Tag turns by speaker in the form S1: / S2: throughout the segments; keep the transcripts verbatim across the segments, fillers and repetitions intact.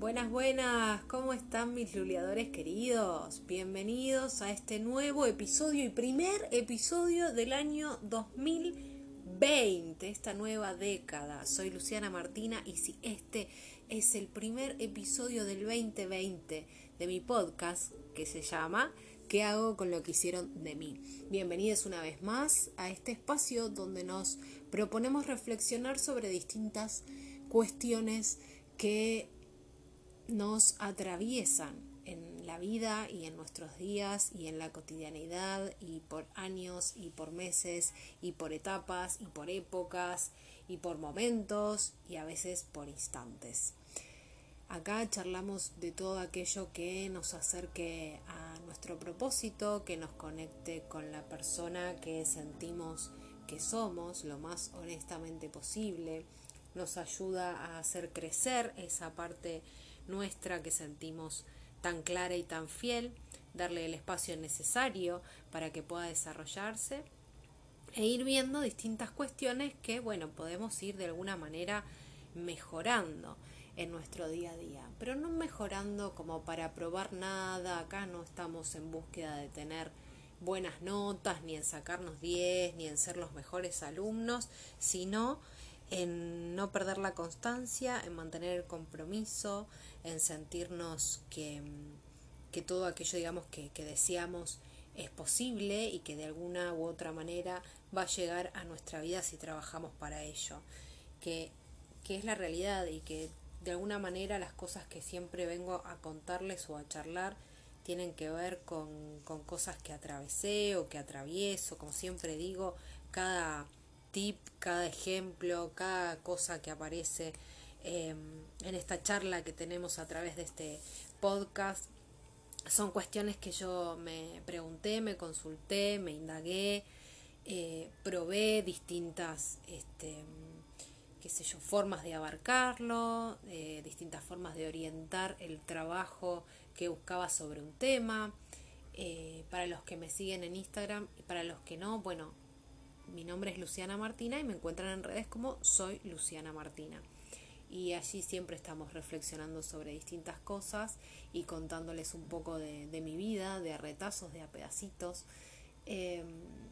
S1: Buenas, buenas, ¿cómo están mis luleadores queridos? Bienvenidos a este nuevo episodio y primer episodio del año dos mil veinte, esta nueva década. Soy Luciana Martina y si este es el primer episodio del veinte veinte de mi podcast que se llama ¿Qué hago con lo que hicieron de mí? Bienvenidos una vez más a este espacio donde nos proponemos reflexionar sobre distintas cuestiones que nos atraviesan en la vida y en nuestros días y en la cotidianidad y por años y por meses y por etapas y por épocas y por momentos y a veces por instantes. Acá charlamos de todo aquello que nos acerque a nuestro propósito, que nos conecte con la persona que sentimos que somos lo más honestamente posible, nos ayuda a hacer crecer esa parte nuestra que sentimos tan clara y tan fiel, darle el espacio necesario para que pueda desarrollarse e ir viendo distintas cuestiones que, bueno, podemos ir de alguna manera mejorando en nuestro día a día, pero no mejorando como para probar nada. Acá no estamos en búsqueda de tener buenas notas, ni en sacarnos diez, ni en ser los mejores alumnos, sino en no perder la constancia, en mantener el compromiso, en sentirnos que, que todo aquello, digamos, que, que deseamos es posible y que de alguna u otra manera va a llegar a nuestra vida si trabajamos para ello, que, que es la realidad y que de alguna manera las cosas que siempre vengo a contarles o a charlar tienen que ver con, con cosas que atravesé o que atravieso. Como siempre digo, cada tip, cada ejemplo, cada cosa que aparece eh, en esta charla que tenemos a través de este podcast son cuestiones que yo me pregunté, me consulté, me indagué, eh, probé distintas este, qué sé yo, formas de abarcarlo, eh, distintas formas de orientar el trabajo que buscaba sobre un tema. Eh, para los que me siguen en Instagram y para los que no, bueno, mi nombre es Luciana Martina y me encuentran en redes como Soy Luciana Martina. Y allí siempre estamos reflexionando sobre distintas cosas y contándoles un poco de, de mi vida, de a retazos, de a pedacitos. Eh,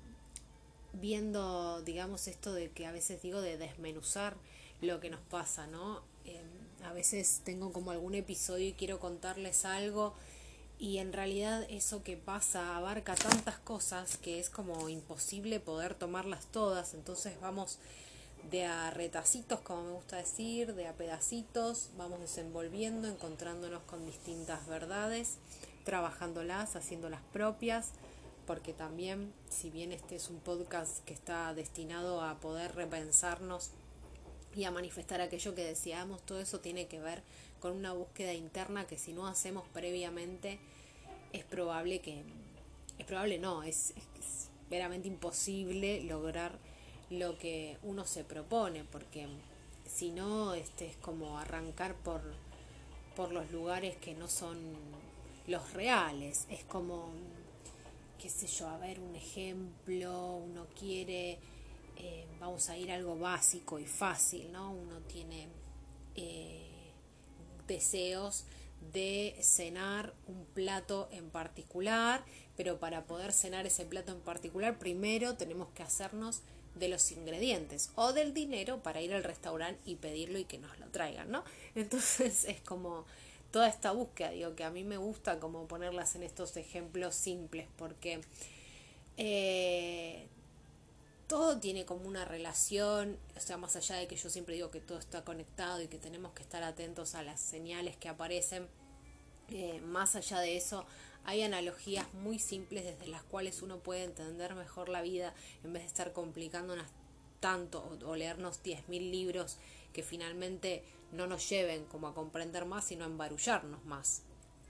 S1: viendo, digamos, esto de que a veces digo de desmenuzar lo que nos pasa, ¿no? Eh, a veces tengo como algún episodio y quiero contarles algo y en realidad eso que pasa abarca tantas cosas que es como imposible poder tomarlas todas. Entonces vamos de a retacitos, como me gusta decir, de a pedacitos, vamos desenvolviendo, encontrándonos con distintas verdades, trabajándolas, haciéndolas propias, porque también, si bien este es un podcast que está destinado a poder repensarnos y a manifestar aquello que deseamos, todo eso tiene que ver con una búsqueda interna que si no hacemos previamente es probable que, es probable no, es, es, es veramente imposible lograr lo que uno se propone, porque si no, este es como arrancar por, por los lugares que no son los reales. Es como, qué sé yo, a ver un ejemplo, uno quiere, eh, vamos a ir a algo básico y fácil, ¿no? Uno tiene eh, deseos de cenar un plato en particular, pero para poder cenar ese plato en particular, primero tenemos que hacernos de los ingredientes o del dinero para ir al restaurante y pedirlo y que nos lo traigan, ¿no? Entonces es como toda esta búsqueda, digo, que a mí me gusta como ponerlas en estos ejemplos simples, porque eh, todo tiene como una relación, o sea, más allá de que yo siempre digo que todo está conectado y que tenemos que estar atentos a las señales que aparecen, eh, más allá de eso hay analogías muy simples desde las cuales uno puede entender mejor la vida en vez de estar complicándonos tanto o, o leernos diez mil libros que finalmente no nos lleven como a comprender más, sino a embarullarnos más.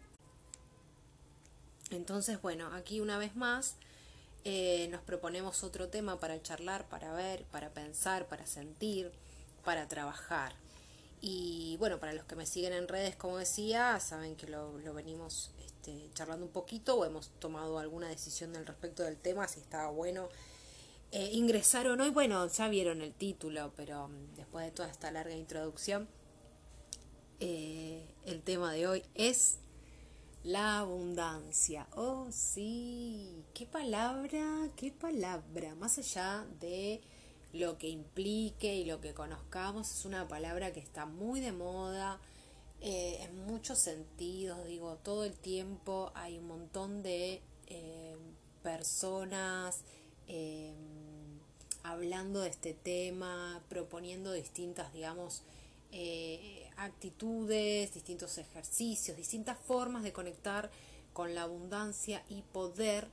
S1: Entonces, bueno, aquí una vez más eh, nos proponemos otro tema para charlar, para ver, para pensar, para sentir, para trabajar. Y bueno, para los que me siguen en redes, como decía, saben que lo, lo venimos este, charlando un poquito o hemos tomado alguna decisión al respecto del tema, si estaba bueno eh, ingresar o no. Y bueno, ya vieron el título, pero um, después de toda esta larga introducción, eh, el tema de hoy es la abundancia. Oh, sí, qué palabra, qué palabra. Más allá de lo que implique y lo que conozcamos, es una palabra que está muy de moda eh, en muchos sentidos. Digo, todo el tiempo hay un montón de eh, personas eh, hablando de este tema, proponiendo distintas, digamos, eh, actitudes, distintos ejercicios, distintas formas de conectar con la abundancia y poder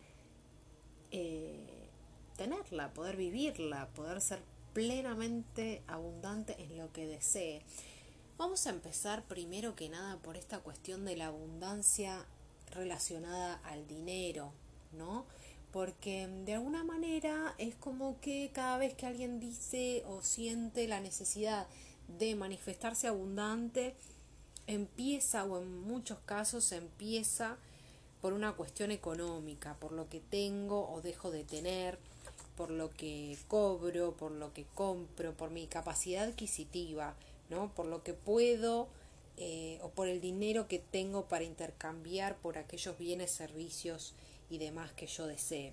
S1: eh, tenerla, poder vivirla, poder ser plenamente abundante en lo que desee. Vamos a empezar primero que nada por esta cuestión de la abundancia relacionada al dinero, ¿no? Porque de alguna manera es como que cada vez que alguien dice o siente la necesidad de manifestarse abundante, empieza, o en muchos casos empieza por una cuestión económica, por lo que tengo o dejo de tener, por lo que cobro, por lo que compro, por mi capacidad adquisitiva, ¿no? Por lo que puedo eh, o por el dinero que tengo para intercambiar por aquellos bienes, servicios y demás que yo desee.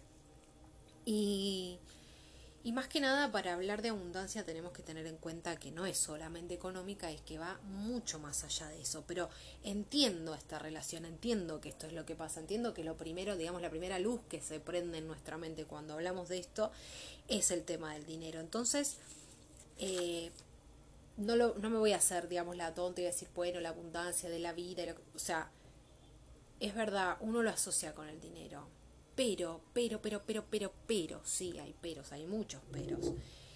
S1: Y, y más que nada, para hablar de abundancia tenemos que tener en cuenta que no es solamente económica, es que va mucho más allá de eso. Pero entiendo esta relación, entiendo que esto es lo que pasa, entiendo que lo primero, digamos, la primera luz que se prende en nuestra mente cuando hablamos de esto es el tema del dinero. Entonces, eh, no, lo, no me voy a hacer, digamos, la tonta y decir, bueno, la abundancia de la vida, lo, o sea, es verdad, uno lo asocia con el dinero. Pero, pero, pero, pero, pero, pero, sí, hay peros, hay muchos peros.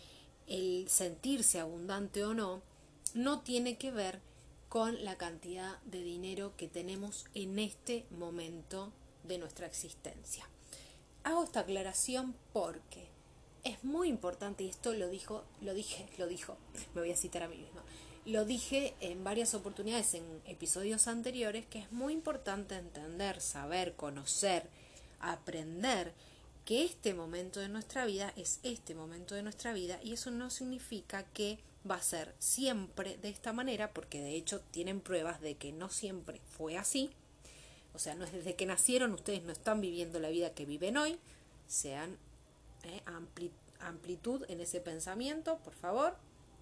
S1: El sentirse abundante o no, no tiene que ver con la cantidad de dinero que tenemos en este momento de nuestra existencia. Hago esta aclaración porque es muy importante, y esto lo dijo, lo dije, lo dijo, me voy a citar a mí misma, lo dije en varias oportunidades en episodios anteriores, que es muy importante entender, saber, conocer, aprender que este momento de nuestra vida es este momento de nuestra vida, y eso no significa que va a ser siempre de esta manera, porque de hecho tienen pruebas de que no siempre fue así. O sea, no es desde que nacieron, ustedes no están viviendo la vida que viven hoy. Sean eh, ampli- amplitud en ese pensamiento, por favor.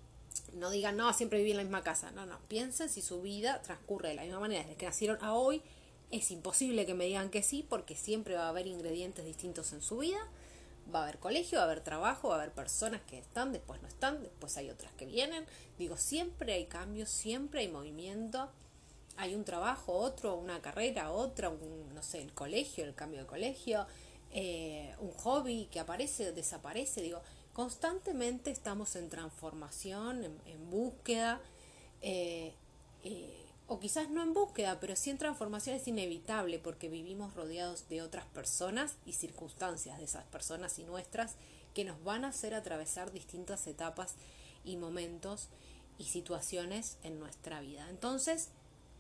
S1: No digan, no, siempre viví en la misma casa. No, no, piensen si su vida transcurre de la misma manera desde que nacieron a hoy. Es imposible que me digan que sí, porque siempre va a haber ingredientes distintos en su vida. Va a haber colegio, va a haber trabajo, va a haber personas que están, después no están, después hay otras que vienen. Digo, siempre hay cambios, siempre hay movimiento. Hay un trabajo, otro, una carrera, otra, un, no sé, el colegio, el cambio de colegio, eh, un hobby que aparece, desaparece. Digo, constantemente estamos en transformación, en, en búsqueda, eh, eh, o quizás no en búsqueda, pero sí en transformación. Es inevitable porque vivimos rodeados de otras personas y circunstancias de esas personas y nuestras que nos van a hacer atravesar distintas etapas y momentos y situaciones en nuestra vida. Entonces,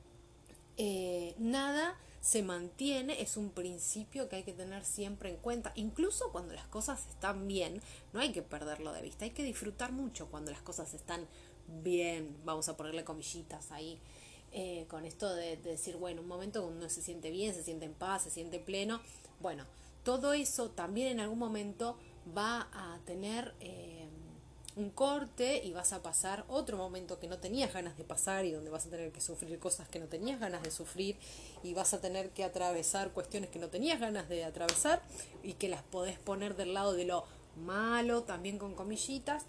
S1: eh, nada se mantiene, es un principio que hay que tener siempre en cuenta. Incluso cuando las cosas están bien, no hay que perderlo de vista, hay que disfrutar mucho cuando las cosas están bien. Vamos a ponerle comillitas ahí, eh, con esto de, de decir, bueno, un momento cuando uno se siente bien, se siente en paz, se siente pleno. Bueno, todo eso también en algún momento va a tener eh, un corte, y vas a pasar otro momento que no tenías ganas de pasar, y donde vas a tener que sufrir cosas que no tenías ganas de sufrir, y vas a tener que atravesar cuestiones que no tenías ganas de atravesar y que las podés poner del lado de lo malo, también con comillitas.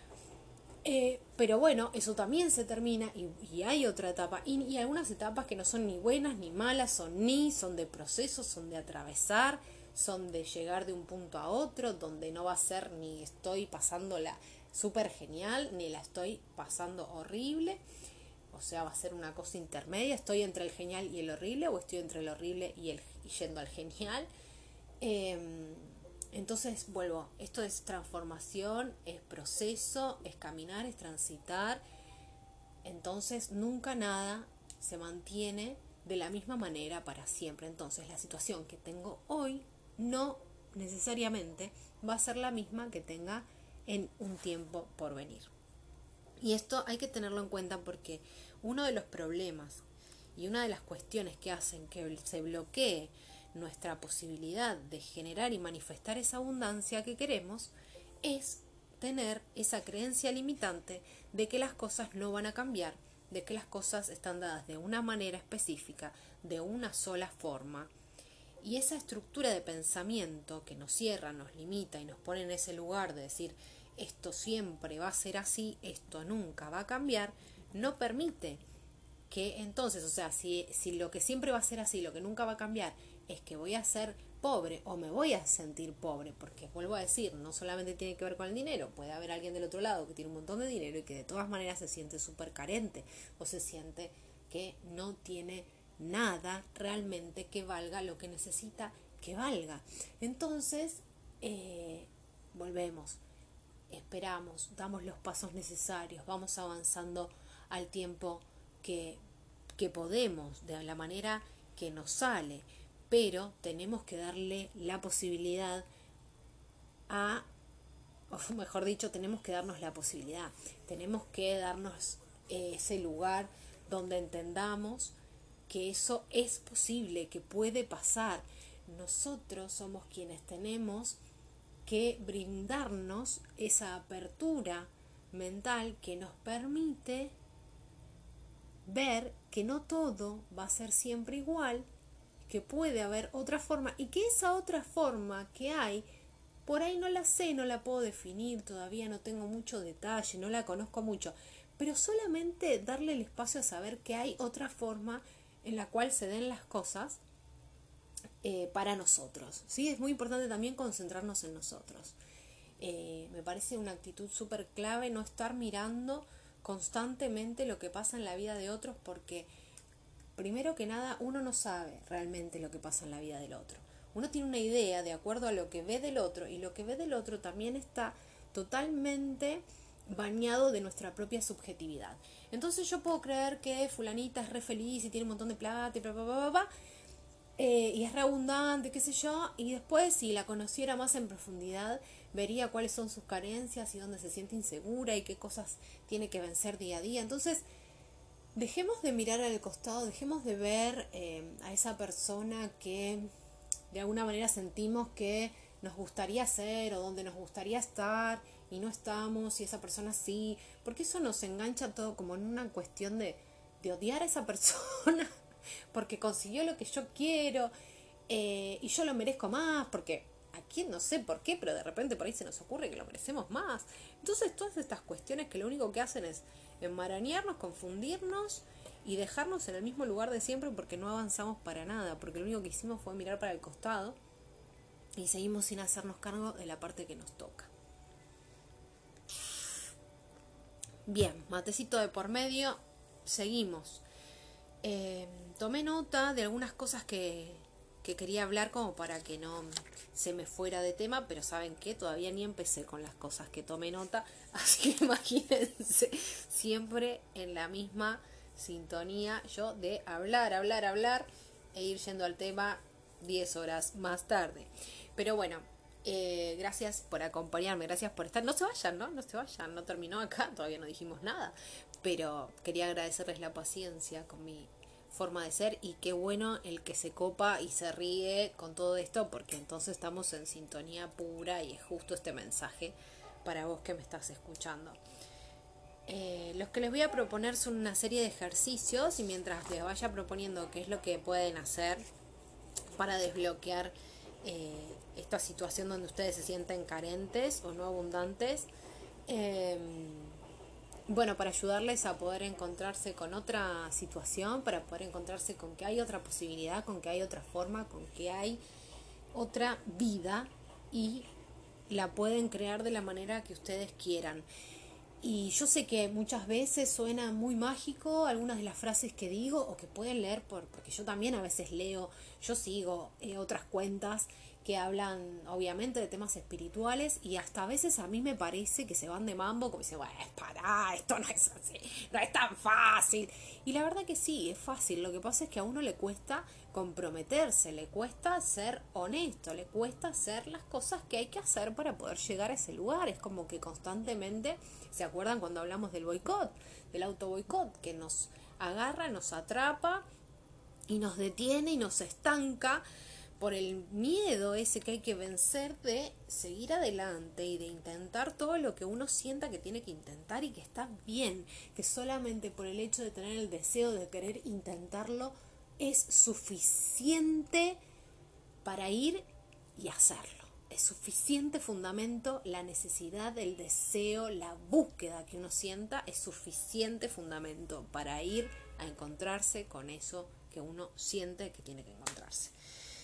S1: Eh, pero bueno, eso también se termina, y, y hay otra etapa, y, y algunas etapas que no son ni buenas ni malas, son ni, son de proceso, son de atravesar, son de llegar de un punto a otro, donde no va a ser ni estoy pasándola súper genial, ni la estoy pasando horrible. O sea, va a ser una cosa intermedia, estoy entre el genial y el horrible, o estoy entre el horrible y, el, y yendo al genial. Eh, entonces, vuelvo, esto es transformación, es proceso, es caminar, es transitar. Entonces, nunca nada se mantiene de la misma manera para siempre. Entonces, la situación que tengo hoy no necesariamente va a ser la misma que tenga en un tiempo por venir. Y esto hay que tenerlo en cuenta porque uno de los problemas y una de las cuestiones que hacen que se bloquee nuestra posibilidad de generar y manifestar esa abundancia que queremos es tener esa creencia limitante de que las cosas no van a cambiar, de que las cosas están dadas de una manera específica, de una sola forma. Y esa estructura de pensamiento que nos cierra, nos limita y nos pone en ese lugar de decir esto siempre va a ser así, esto nunca va a cambiar, no permite que entonces, o sea, si, si lo que siempre va a ser así, lo que nunca va a cambiar, es que voy a ser pobre o me voy a sentir pobre, porque vuelvo a decir, no solamente tiene que ver con el dinero, puede haber alguien del otro lado que tiene un montón de dinero y que de todas maneras se siente súper carente o se siente que no tiene nada realmente que valga lo que necesita que valga. Entonces, eh, volvemos, esperamos, damos los pasos necesarios, vamos avanzando al tiempo que, que podemos, de la manera que nos sale, pero tenemos que darle la posibilidad a, o mejor dicho, tenemos que darnos la posibilidad, tenemos que darnos eh, ese lugar donde entendamos que eso es posible, que puede pasar. Nosotros somos quienes tenemos que brindarnos esa apertura mental que nos permite ver que no todo va a ser siempre igual, que puede haber otra forma y que esa otra forma que hay, por ahí no la sé, no la puedo definir, todavía no tengo mucho detalle, no la conozco mucho, pero solamente darle el espacio a saber que hay otra forma en la cual se den las cosas eh, para nosotros, ¿sí? Es muy importante también concentrarnos en nosotros. Eh, me parece una actitud súper clave no estar mirando constantemente lo que pasa en la vida de otros, porque primero que nada uno no sabe realmente lo que pasa en la vida del otro. Uno tiene una idea de acuerdo a lo que ve del otro, y lo que ve del otro también está totalmente bañado de nuestra propia subjetividad. Entonces yo puedo creer que fulanita es re feliz y tiene un montón de plata y bla, bla, bla, bla, bla, eh, y es re abundante, qué sé yo, y después si la conociera más en profundidad vería cuáles son sus carencias y dónde se siente insegura y qué cosas tiene que vencer día a día. Entonces dejemos de mirar al costado, dejemos de ver eh, a esa persona que de alguna manera sentimos que nos gustaría ser o donde nos gustaría estar y no estamos, y esa persona sí, porque eso nos engancha todo como en una cuestión de, de odiar a esa persona porque consiguió lo que yo quiero eh, y yo lo merezco más, porque a quién no sé por qué, pero de repente por ahí se nos ocurre que lo merecemos más. Entonces todas estas cuestiones que lo único que hacen es enmarañarnos, confundirnos y dejarnos en el mismo lugar de siempre, porque no avanzamos para nada, porque lo único que hicimos fue mirar para el costado y seguimos sin hacernos cargo de la parte que nos toca. Bien, matecito de por medio, seguimos. Eh, tomé nota de algunas cosas que, que quería hablar como para que no se me fuera de tema, pero ¿saben qué? Todavía ni empecé con las cosas que tomé nota, así que imagínense, siempre en la misma sintonía yo de hablar, hablar, hablar e ir yendo al tema diez horas más tarde. Pero bueno, eh, gracias por acompañarme, gracias por estar. No se vayan, ¿no? No se vayan, no terminó acá, todavía no dijimos nada. Pero quería agradecerles la paciencia con mi forma de ser, y qué bueno el que se copa y se ríe con todo esto, porque entonces estamos en sintonía pura y es justo este mensaje para vos que me estás escuchando. Eh, los que les voy a proponer son una serie de ejercicios, y mientras les vaya proponiendo qué es lo que pueden hacer para desbloquear eh, esta situación donde ustedes se sienten carentes o no abundantes, eh, bueno, para ayudarles a poder encontrarse con otra situación, para poder encontrarse con que hay otra posibilidad, con que hay otra forma, con que hay otra vida, y la pueden crear de la manera que ustedes quieran. Y yo sé que muchas veces suena muy mágico algunas de las frases que digo o que pueden leer, por, porque yo también a veces leo, yo sigo eh, otras cuentas que hablan obviamente de temas espirituales y hasta a veces a mí me parece que se van de mambo, como dicen, bueno, pará, esto no es así, no es tan fácil. Y la verdad que sí, es fácil, lo que pasa es que a uno le cuesta comprometerse, le cuesta ser honesto, le cuesta hacer las cosas que hay que hacer para poder llegar a ese lugar. Es como que constantemente, ¿se acuerdan cuando hablamos del boicot, del auto boicot, que nos agarra, nos atrapa y nos detiene y nos estanca por el miedo ese que hay que vencer de seguir adelante y de intentar todo lo que uno sienta que tiene que intentar y que está bien, que solamente por el hecho de tener el deseo de querer intentarlo es suficiente para ir y hacerlo. Es suficiente fundamento, la necesidad, el deseo, la búsqueda que uno sienta es suficiente fundamento para ir a encontrarse con eso que uno siente que tiene que encontrarse.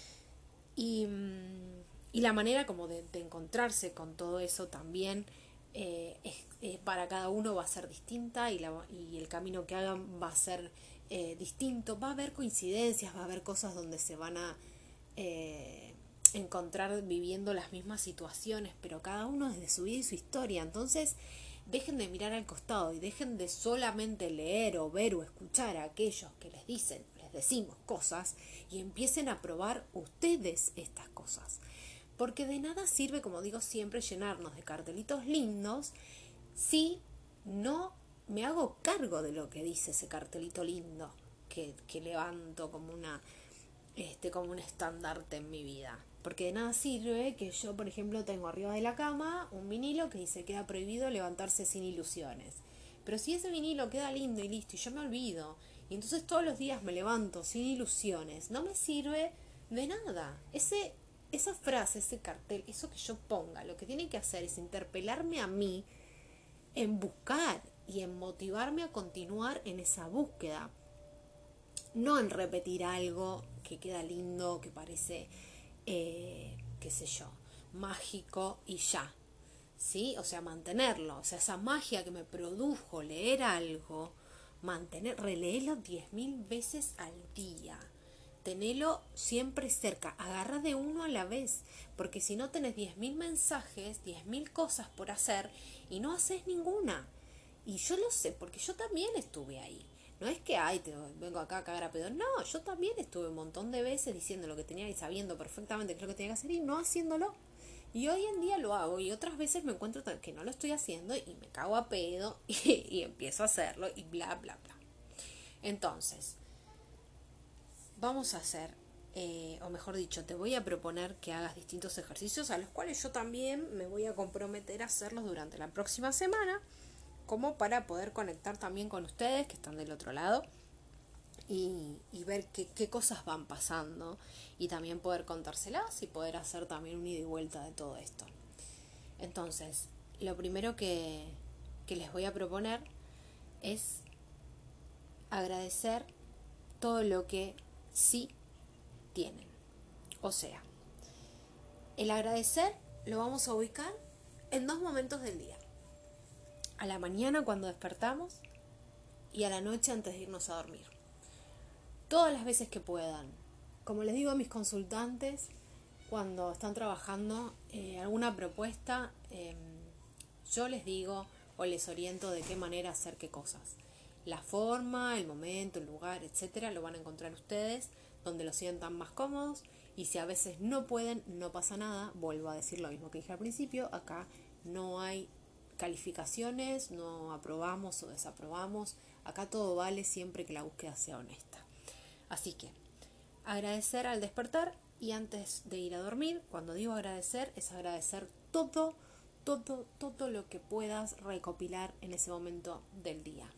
S1: Y, y la manera como de, de encontrarse con todo eso también eh, es, eh, para cada uno va a ser distinta y, la, y el camino que hagan va a ser eh, distinto. Va a haber coincidencias, va a haber cosas donde se van a eh, encontrar viviendo las mismas situaciones, pero cada uno desde su vida y su historia. Entonces dejen de mirar al costado y dejen de solamente leer o ver o escuchar a aquellos que les dicen, les decimos cosas, y empiecen a probar ustedes estas cosas. Porque de nada sirve, como digo siempre, llenarnos de cartelitos lindos si no me hago cargo de lo que dice ese cartelito lindo que, que levanto como una este como un estandarte en mi vida. Porque de nada sirve que yo, por ejemplo, tengo arriba de la cama un vinilo que dice queda prohibido levantarse sin ilusiones. Pero si ese vinilo queda lindo y listo y yo me olvido, y entonces todos los días me levanto sin ilusiones, no me sirve de nada. Ese, esa frase, ese cartel, eso que yo ponga, lo que tiene que hacer es interpelarme a mí en buscar y en motivarme a continuar en esa búsqueda. No en repetir algo que queda lindo, que parece, eh, qué sé yo, mágico y ya, ¿sí? O sea, mantenerlo. O sea, esa magia que me produjo leer algo, mantener, releerlo diez mil veces al día. Tenelo siempre cerca, agarra de uno a la vez, porque si no tenés diez mil mensajes, diez mil cosas por hacer y no haces ninguna. Y yo lo sé, porque yo también estuve ahí. No es que, ay, te vengo acá a cagar a pedo. No, yo también estuve un montón de veces diciendo lo que tenía y sabiendo perfectamente qué es lo que tenía que hacer y no haciéndolo. Y hoy en día lo hago y otras veces me encuentro que no lo estoy haciendo y me cago a pedo y, y empiezo a hacerlo y bla, bla, bla. Entonces, vamos a hacer, eh, o mejor dicho, te voy a proponer que hagas distintos ejercicios a los cuales yo también me voy a comprometer a hacerlos durante la próxima semana, como para poder conectar también con ustedes que están del otro lado y, y ver qué, qué cosas van pasando y también poder contárselas y poder hacer también un ida y vuelta de todo esto. Entonces, lo primero que, que les voy a proponer es agradecer todo lo que sí tienen. O sea, el agradecer lo vamos a ubicar en dos momentos del día. A la mañana cuando despertamos y a la noche antes de irnos a dormir. Todas las veces que puedan. Como les digo a mis consultantes, cuando están trabajando eh, alguna propuesta, eh, yo les digo o les oriento de qué manera hacer qué cosas. La forma, el momento, el lugar, etcétera, lo van a encontrar ustedes donde lo sientan más cómodos. Y si a veces no pueden, no pasa nada. Vuelvo a decir lo mismo que dije al principio. Acá no hay calificaciones, no aprobamos o desaprobamos. Acá todo vale siempre que la búsqueda sea honesta. Así que agradecer al despertar y antes de ir a dormir. Cuando digo agradecer, es agradecer todo, todo, todo lo que puedas recopilar en ese momento del día.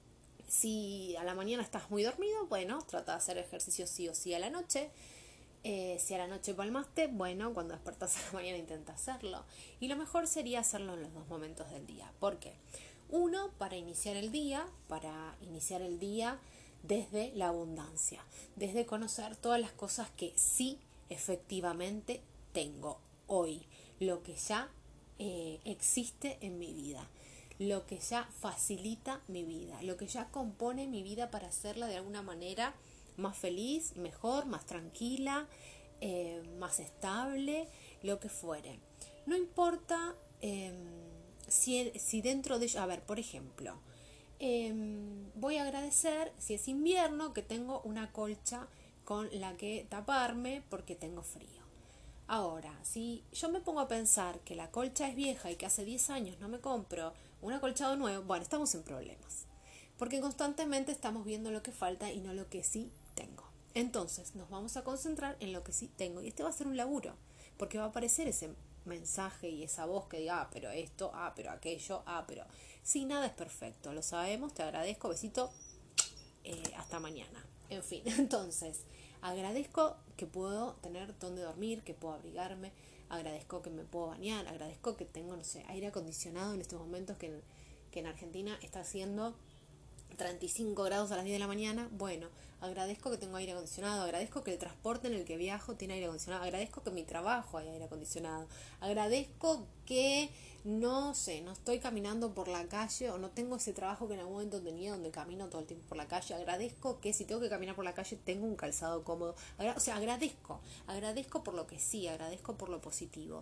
S1: Si a la mañana estás muy dormido, bueno, trata de hacer ejercicio sí o sí a la noche. Eh, si a la noche palmaste, bueno, cuando despertas a la mañana intenta hacerlo. Y lo mejor sería hacerlo en los dos momentos del día. ¿Por qué? Uno, para iniciar el día, para iniciar el día desde la abundancia, desde conocer todas las cosas que sí efectivamente tengo hoy, lo que ya eh, existe en mi vida, lo que ya facilita mi vida, lo que ya compone mi vida para hacerla de alguna manera más feliz, mejor, más tranquila, eh, más estable, lo que fuere. No importa eh, si, si dentro de ello, a ver, por ejemplo, eh, voy a agradecer si es invierno que tengo una colcha con la que taparme porque tengo frío. Ahora, si yo me pongo a pensar que la colcha es vieja y que hace diez años no me compro un acolchado nuevo, bueno, estamos en problemas. Porque constantemente estamos viendo lo que falta y no lo que sí tengo. Entonces, nos vamos a concentrar en lo que sí tengo. Y este va a ser un laburo. Porque va a aparecer ese mensaje y esa voz que diga, ah, pero esto, ah, pero aquello, ah, pero... Sí, nada es perfecto, lo sabemos, te agradezco, besito, eh, hasta mañana. En fin, entonces, agradezco que puedo tener donde dormir, que puedo abrigarme, agradezco que me puedo bañar, agradezco que tengo, no sé, aire acondicionado en estos momentos que en, que en Argentina está haciendo treinta y cinco grados a las diez de la mañana. Bueno, agradezco que tengo aire acondicionado, agradezco que el transporte en el que viajo tiene aire acondicionado, agradezco que mi trabajo hay aire acondicionado, agradezco que no sé, no estoy caminando por la calle o no tengo ese trabajo que en algún momento tenía donde camino todo el tiempo por la calle, agradezco que si tengo que caminar por la calle tengo un calzado cómodo, Agra- o sea, agradezco, agradezco por lo que sí, agradezco por lo positivo.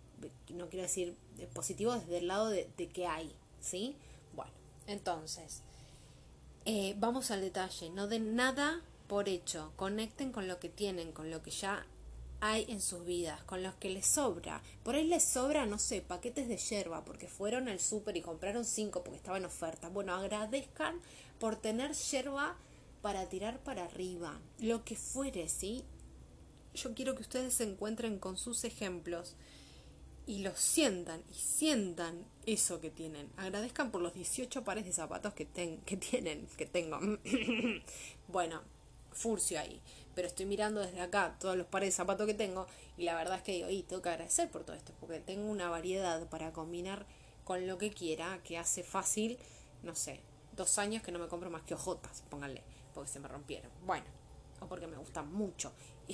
S1: No quiero decir positivo desde el lado de, de que hay, ¿sí? Bueno, entonces eh, vamos al detalle, no den nada por hecho, conecten con lo que tienen, con lo que ya hay en sus vidas, con los que les sobra. Por ahí les sobra, no sé, paquetes de yerba, porque fueron al súper y compraron cinco porque estaba en oferta. Bueno, agradezcan por tener yerba para tirar para arriba, lo que fuere, ¿sí? Yo quiero que ustedes se encuentren con sus ejemplos y los sientan y sientan eso que tienen. Agradezcan por los dieciocho pares de zapatos que, ten, que tienen, que tengo. Bueno, furcio ahí. Pero estoy mirando desde acá todos los pares de zapatos que tengo y la verdad es que digo, y tengo que agradecer por todo esto, porque tengo una variedad para combinar con lo que quiera, que hace fácil, no sé, dos años que no me compro más que ojotas, pónganle, porque se me rompieron. Bueno, o porque me gustan mucho y,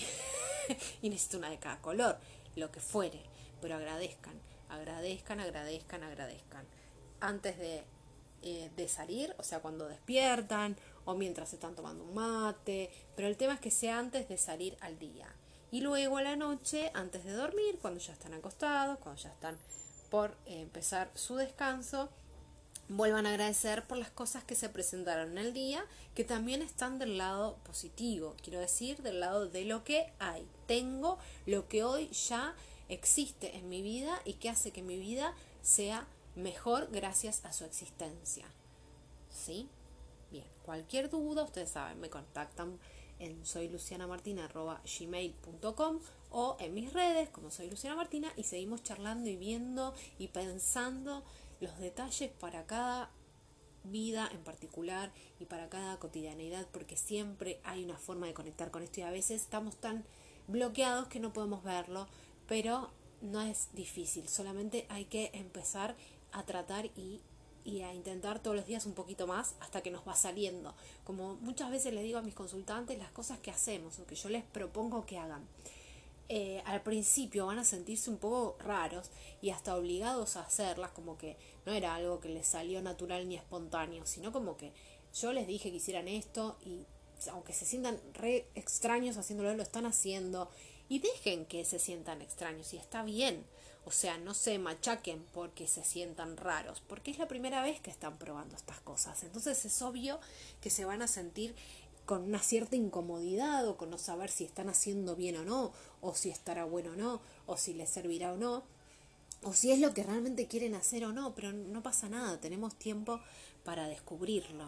S1: y necesito una de cada color, lo que fuere. Pero agradezcan, agradezcan, agradezcan, agradezcan. Antes de, eh, de salir, o sea, cuando despiertan o mientras están tomando un mate, pero el tema es que sea antes de salir al día. Y luego a la noche, antes de dormir, cuando ya están acostados, cuando ya están por eh, empezar su descanso, vuelvan a agradecer por las cosas que se presentaron en el día, que también están del lado positivo, quiero decir, del lado de lo que hay. Tengo lo que hoy ya existe en mi vida y que hace que mi vida sea mejor gracias a su existencia. ¿Sí? Bien, cualquier duda, ustedes saben, me contactan en soylucianamartina arroba gmail punto com o en mis redes como soy Luciana Martina y seguimos charlando y viendo y pensando los detalles para cada vida en particular y para cada cotidianeidad, porque siempre hay una forma de conectar con esto y a veces estamos tan bloqueados que no podemos verlo, pero no es difícil, solamente hay que empezar a tratar y, y a intentar todos los días un poquito más hasta que nos va saliendo. Como muchas veces les digo a mis consultantes, las cosas que hacemos o que yo les propongo que hagan, Eh, al principio van a sentirse un poco raros y hasta obligados a hacerlas, como que no era algo que les salió natural ni espontáneo, sino como que yo les dije que hicieran esto y aunque se sientan re extraños haciéndolo, lo están haciendo y dejen que se sientan extraños y está bien. O sea, no se machaquen porque se sientan raros, porque es la primera vez que están probando estas cosas. Entonces es obvio que se van a sentir con una cierta incomodidad o con no saber si están haciendo bien o no, o si estará bueno o no, o si les servirá o no, o si es lo que realmente quieren hacer o no, pero no pasa nada, tenemos tiempo para descubrirlo.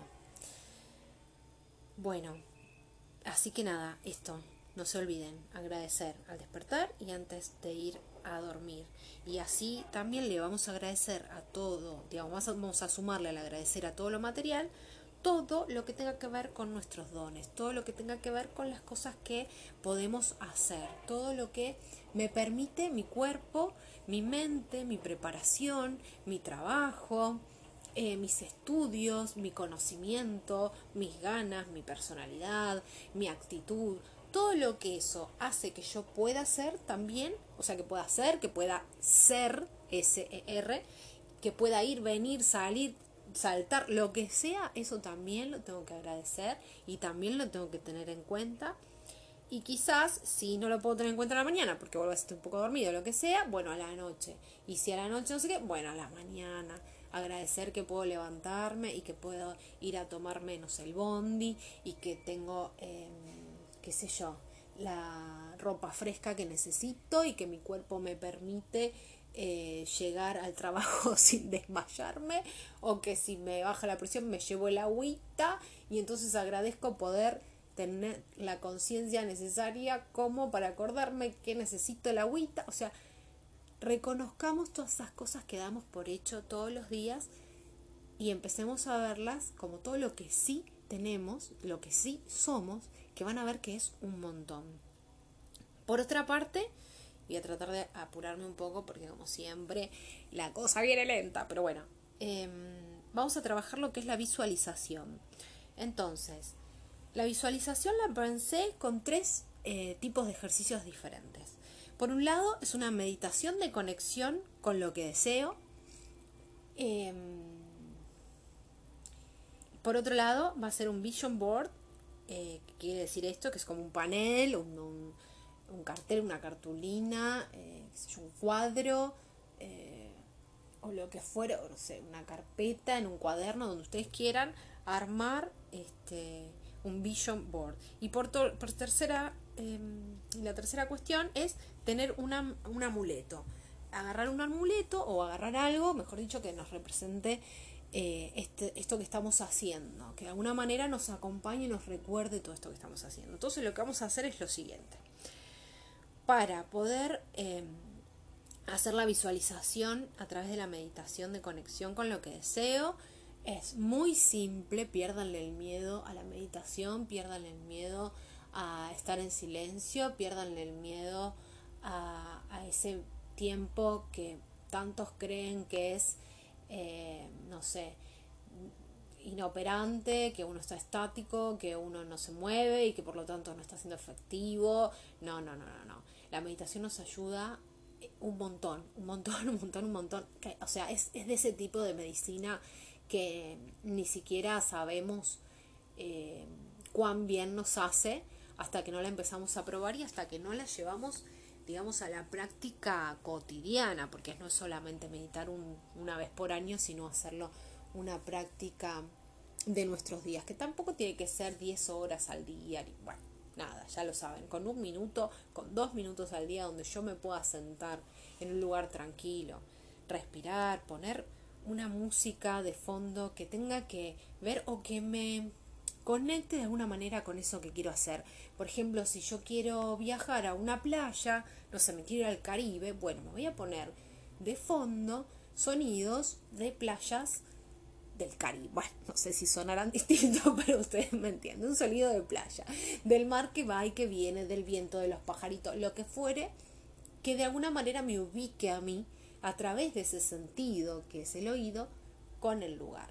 S1: Bueno, así que nada, esto, no se olviden, agradecer al despertar y antes de ir a dormir. Y así también le vamos a agradecer a todo, digamos, vamos a sumarle al agradecer a todo lo material, todo lo que tenga que ver con nuestros dones, todo lo que tenga que ver con las cosas que podemos hacer, todo lo que me permite mi cuerpo, mi mente, mi preparación, mi trabajo, eh, mis estudios, mi conocimiento, mis ganas, mi personalidad, mi actitud, todo lo que eso hace que yo pueda ser también, o sea, que pueda ser, que pueda ser, S E R, que pueda ir, venir, salir, saltar, lo que sea, eso también lo tengo que agradecer y también lo tengo que tener en cuenta Y quizás, si no lo puedo tener en cuenta a la mañana, porque vuelvo a estar un poco dormido o lo que sea, bueno, a la noche. Y si a la noche no sé qué, bueno, a la mañana. Agradecer que puedo levantarme y que puedo ir a tomar menos el bondi y que tengo, eh, qué sé yo, la ropa fresca que necesito y que mi cuerpo me permite eh, llegar al trabajo sin desmayarme, o que si me baja la presión me llevo el agüita, y entonces agradezco poder tener la conciencia necesaria como para acordarme que necesito el agüita. O sea, reconozcamos todas esas cosas que damos por hecho todos los días y empecemos a verlas como todo lo que sí tenemos, lo que sí somos, que van a ver que es un montón. Por otra parte, voy a tratar de apurarme un poco porque como siempre la cosa viene lenta, pero bueno, eh, vamos a trabajar lo que es la visualización. Entonces, la visualización la pensé con tres eh, tipos de ejercicios diferentes. Por un lado, es una meditación de conexión con lo que deseo. Eh, por otro lado, va a ser un vision board, eh, que quiere decir esto, que es como un panel, un, un, un cartel, una cartulina, eh, qué sé yo, un cuadro, eh, o lo que fuera, o no sé, una carpeta en un cuaderno donde ustedes quieran armar este un vision board. Y por, to- por tercera, eh, la tercera cuestión es tener una, un amuleto. Agarrar un amuleto o agarrar algo, mejor dicho, que nos represente eh, este, esto que estamos haciendo, que de alguna manera nos acompañe y nos recuerde todo esto que estamos haciendo. Entonces lo que vamos a hacer es lo siguiente. Para poder eh, hacer la visualización a través de la meditación de conexión con lo que deseo, es muy simple. Piérdanle el miedo a la meditación, piérdanle el miedo a estar en silencio, piérdanle el miedo a, a ese tiempo que tantos creen que es, eh, no sé, inoperante, que uno está estático, que uno no se mueve y que por lo tanto no está siendo efectivo. No, no, no, no, no. La meditación nos ayuda un montón, un montón, un montón, un montón. O sea, es, es de ese tipo de medicina que ni siquiera sabemos eh, cuán bien nos hace hasta que no la empezamos a probar y hasta que no la llevamos, digamos, a la práctica cotidiana, porque no es solamente meditar un, una vez por año, sino hacerlo una práctica de nuestros días, que tampoco tiene que ser diez horas al día. Y bueno, nada, ya lo saben, con un minuto, con dos minutos al día donde yo me pueda sentar en un lugar tranquilo, respirar, poner una música de fondo que tenga que ver o que me conecte de alguna manera con eso que quiero hacer. Por ejemplo, si yo quiero viajar a una playa, no sé, me quiero ir al Caribe, bueno, me voy a poner de fondo sonidos de playas del Caribe. Bueno, no sé si sonarán distintos, pero ustedes me entienden. Un sonido de playa, del mar que va y que viene, del viento, de los pajaritos, lo que fuere, que de alguna manera me ubique a mí a través de ese sentido que es el oído con el lugar.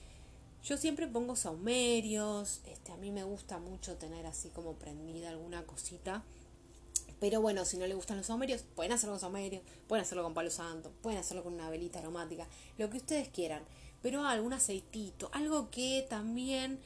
S1: Yo siempre pongo saumerios, este, a mí me gusta mucho tener así como prendida alguna cosita. Pero bueno, si no les gustan los saumerios, pueden hacerlo con saumerios, pueden hacerlo con palo santo, pueden hacerlo con una velita aromática, lo que ustedes quieran. Pero algún aceitito, algo que también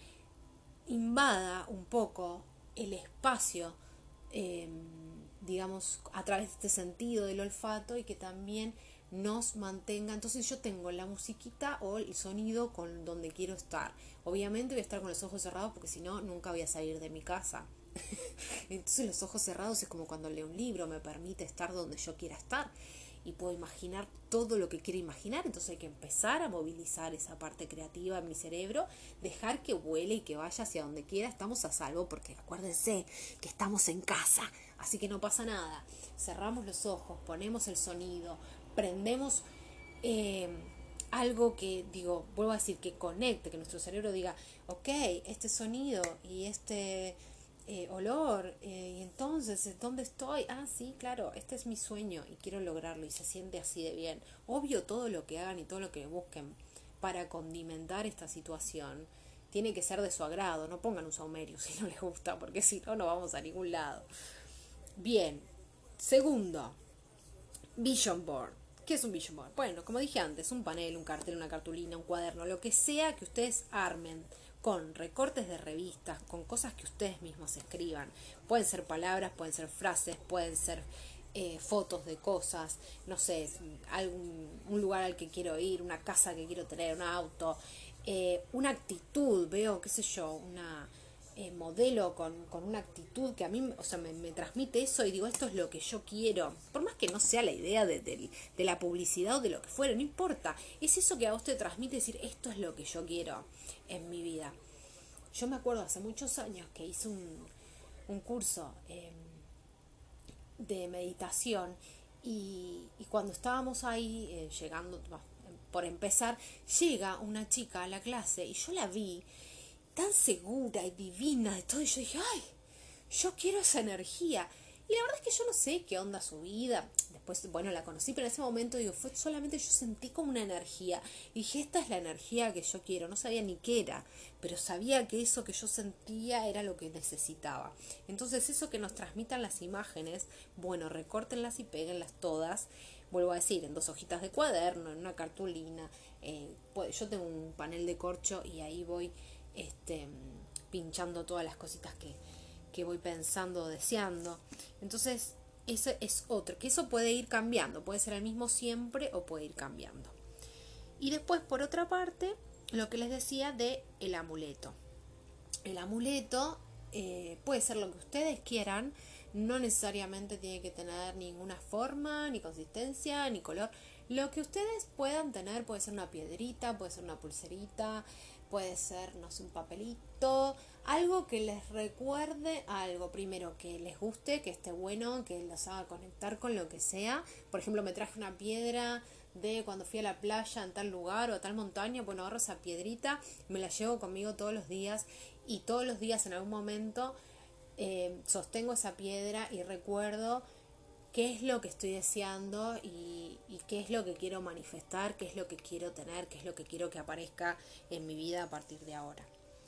S1: invada un poco el espacio, eh, digamos, a través de este sentido del olfato, y que también nos mantenga. Entonces yo tengo la musiquita o el sonido con donde quiero estar. Obviamente voy a estar con los ojos cerrados porque si no, nunca voy a salir de mi casa. Entonces los ojos cerrados es como cuando leo un libro, me permite estar donde yo quiera estar y puedo imaginar todo lo que quiero imaginar. Entonces hay que empezar a movilizar esa parte creativa en mi cerebro, dejar que vuele y que vaya hacia donde quiera. Estamos a salvo porque acuérdense que estamos en casa, así que no pasa nada. Cerramos los ojos, ponemos el sonido, prendemos eh, algo que, digo, vuelvo a decir, que conecte, que nuestro cerebro diga, ok, este sonido y este eh, olor, eh, y entonces, ¿dónde estoy? Ah, sí, claro, este es mi sueño y quiero lograrlo, y se siente así de bien. Obvio, todo lo que hagan y todo lo que busquen para condimentar esta situación tiene que ser de su agrado. No pongan un saumerio si no les gusta, porque si no, no vamos a ningún lado. Bien, segundo, Vision Board. ¿Qué es un Vision Board? Bueno, como dije antes, un panel, un cartel, una cartulina, un cuaderno, lo que sea que ustedes armen con recortes de revistas, con cosas que ustedes mismos escriban. Pueden ser palabras, pueden ser frases, pueden ser eh, fotos de cosas, no sé, algún, un lugar al que quiero ir, una casa que quiero tener, un auto, eh, una actitud, veo, qué sé yo, una eh, modelo con, con una actitud que a mí, o sea, me, me transmite eso y digo, esto es lo que yo quiero. Por más que no sea la idea de, de, de la publicidad o de lo que fuera, no importa. Es eso que a vos te transmite decir, esto es lo que yo quiero en mi vida. Yo me acuerdo hace muchos años que hice un, un curso eh, de meditación y, y cuando estábamos ahí eh, llegando, por empezar, llega una chica a la clase y yo la vi tan segura y divina de todo y yo dije, ay, yo quiero esa energía. Y la verdad es que yo no sé qué onda su vida. Después, bueno, la conocí, pero en ese momento, digo, fue solamente yo sentí como una energía. Y dije, esta es la energía que yo quiero. No sabía ni qué era, pero sabía que eso que yo sentía era lo que necesitaba. Entonces, eso que nos transmitan las imágenes, bueno, recórtenlas y péguenlas todas. Vuelvo a decir, en dos hojitas de cuaderno, en una cartulina. Eh, yo tengo un panel de corcho y ahí voy este, pinchando todas las cositas que que voy pensando o deseando. Entonces, eso es otro, que eso puede ir cambiando, puede ser el mismo siempre o puede ir cambiando. Y después, por otra parte, lo que les decía de el amuleto. El amuleto eh, puede ser lo que ustedes quieran, no necesariamente tiene que tener ninguna forma, ni consistencia, ni color. Lo que ustedes puedan tener puede ser una piedrita, puede ser una pulserita, puede ser, no sé, un papelito, algo que les recuerde algo, primero que les guste, que esté bueno, que los haga conectar con lo que sea. Por ejemplo, me traje una piedra de cuando fui a la playa en tal lugar o a tal montaña, bueno, agarro esa piedrita, me la llevo conmigo todos los días y todos los días en algún momento eh, sostengo esa piedra y recuerdo qué es lo que estoy deseando y, y qué es lo que quiero manifestar, qué es lo que quiero tener, qué es lo que quiero que aparezca en mi vida a partir de ahora.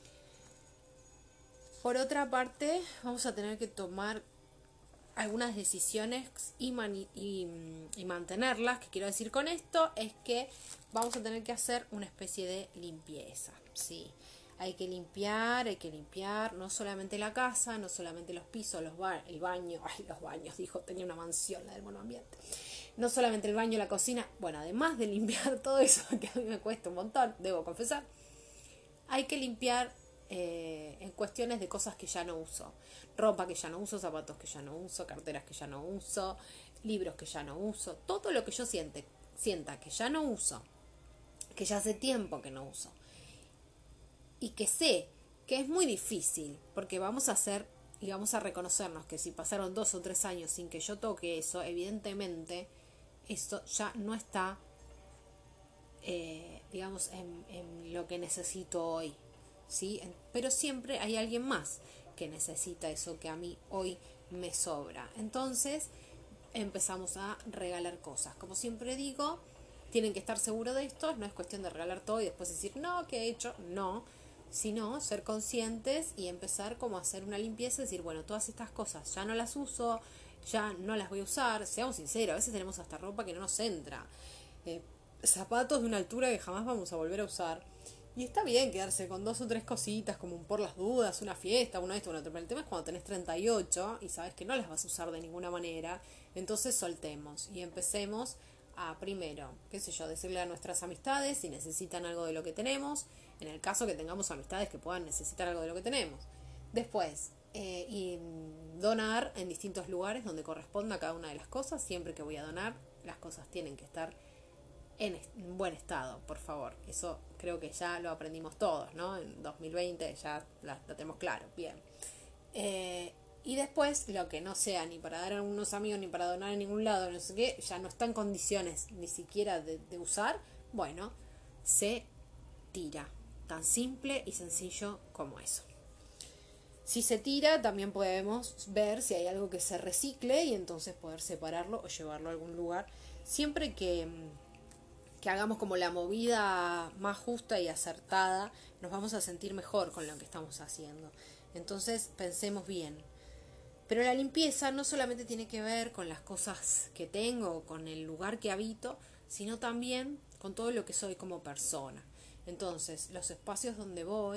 S1: Por otra parte, vamos a tener que tomar algunas decisiones y, mani- y, y mantenerlas. ¿Qué quiero decir con esto? Es que vamos a tener que hacer una especie de limpieza, ¿sí? Hay que limpiar, hay que limpiar no solamente la casa, no solamente los pisos, los ba- el baño, ay, los baños, dijo, tenía una mansión la del mono ambiente. No solamente el baño, la cocina, bueno, además de limpiar todo eso, que a mí me cuesta un montón, debo confesar, hay que limpiar eh, en cuestiones de cosas que ya no uso. Ropa que ya no uso, zapatos que ya no uso, carteras que ya no uso, libros que ya no uso, todo lo que yo siente, sienta que ya no uso, que ya hace tiempo que no uso. Y que sé que es muy difícil, porque vamos a hacer y vamos a reconocernos que si pasaron dos o tres años sin que yo toque eso, evidentemente eso ya no está, eh, digamos, en, en lo que necesito hoy, ¿sí? Pero siempre hay alguien más que necesita eso que a mí hoy me sobra. Entonces empezamos a regalar cosas. Como siempre digo, tienen que estar seguros de esto, no es cuestión de regalar todo y después decir, no, ¿qué he hecho? No, sino ser conscientes y empezar como a hacer una limpieza y decir, bueno, todas estas cosas ya no las uso, ya no las voy a usar. Seamos sinceros, a veces tenemos hasta ropa que no nos entra, eh, zapatos de una altura que jamás vamos a volver a usar. Y está bien quedarse con dos o tres cositas, como un por las dudas, una fiesta, una esto, una otra. Pero el tema es cuando tenés treinta y ocho y sabes que no las vas a usar de ninguna manera. Entonces soltemos y empecemos a, primero, qué sé yo, decirle a nuestras amistades si necesitan algo de lo que tenemos, en el caso que tengamos amistades que puedan necesitar algo de lo que tenemos. Después, eh, y donar en distintos lugares donde corresponda cada una de las cosas. Siempre que voy a donar, las cosas tienen que estar en buen estado, por favor. Eso creo que ya lo aprendimos todos, ¿no? En dos mil veinte ya la, la tenemos claro, bien. Eh, y después, lo que no sea ni para dar a unos amigos ni para donar en ningún lado, no sé qué, ya no está en condiciones ni siquiera de, de usar, bueno, se tira. Tan simple y sencillo como eso. Si se tira, también podemos ver si hay algo que se recicle y entonces poder separarlo o llevarlo a algún lugar. Siempre que, que hagamos como la movida más justa y acertada, nos vamos a sentir mejor con lo que estamos haciendo. Entonces pensemos bien. Pero la limpieza no solamente tiene que ver con las cosas que tengo, con el lugar que habito, sino también con todo lo que soy como persona. Entonces, los espacios donde voy,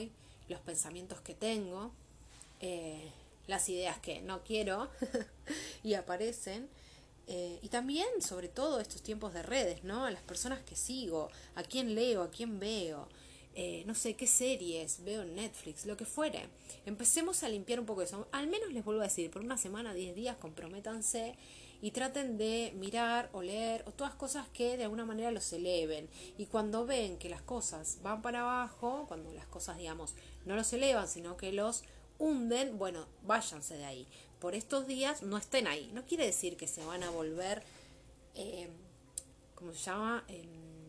S1: los pensamientos que tengo, eh, las ideas que no quiero y aparecen. Eh, y también, sobre todo, estos tiempos de redes, ¿no? A las personas que sigo, a quién leo, a quién veo, eh, no sé qué series veo en Netflix, lo que fuere. Empecemos a limpiar un poco eso. Al menos les vuelvo a decir, por una semana, diez días, comprométanse y traten de mirar o leer o todas cosas que de alguna manera los eleven. Y cuando ven que las cosas van para abajo, cuando las cosas, digamos, no los elevan, sino que los hunden, bueno, váyanse de ahí. Por estos días no estén ahí. No quiere decir que se van a volver, eh, ¿cómo se llama? En,